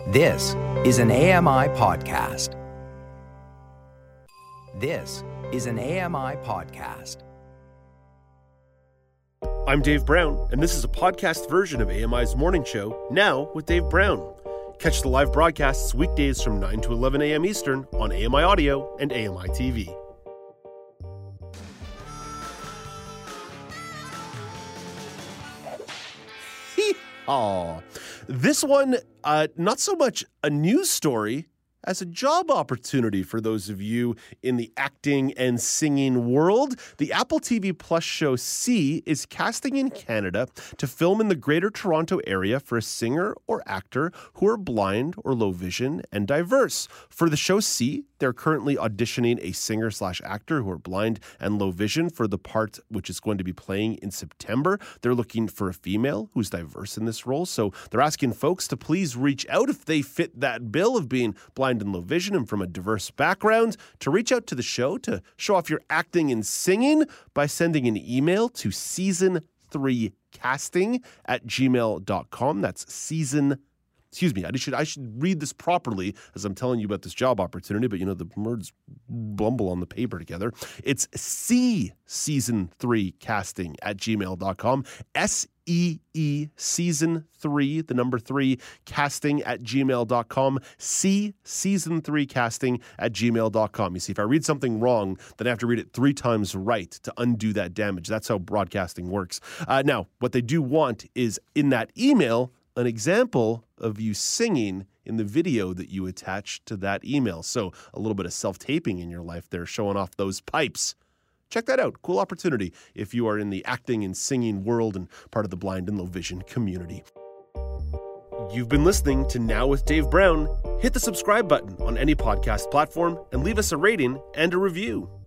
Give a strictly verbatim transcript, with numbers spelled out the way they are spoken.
This is an A M I podcast. This is an A M I podcast. I'm Dave Brown, and this is a podcast version of A M I's Morning Show, Now with Dave Brown. Catch the live broadcasts weekdays from nine to eleven a.m. Eastern on A M I Audio and A M I T V. Aw. This one, uh, not so much a news story as a job opportunity for those of you in the acting and singing world. The Apple T V Plus show See is casting in Canada to film in the Greater Toronto area for a singer or actor who are blind or low vision and diverse. For the show See, they're currently auditioning a singer slash actor who are blind and low vision for the part which is going to be playing in September. They're looking for a female who's diverse in this role. So they're asking folks to please reach out if they fit that bill of being blind and low vision and from a diverse background, to reach out to the show to show off your acting and singing by sending an email to season three casting at gmail dot com. That's season Excuse me, I should I should read this properly as I'm telling you about this job opportunity, but you know, the words bumble on the paper together. It's C season three casting at gmail dot com. S E E season three, the number three, casting at gmail dot com. C season three casting at gmail dot com. You see, if I read something wrong, then I have to read it three times right to undo that damage. That's how broadcasting works. Uh, now, what they do want is in that email an example of you singing in the video that you attach to that email. So a little bit of self-taping in your life there, showing off those pipes. Check that out. Cool opportunity if you are in the acting and singing world and part of the blind and low vision community. You've been listening to Now with Dave Brown. Hit the subscribe button on any podcast platform and leave us a rating and a review.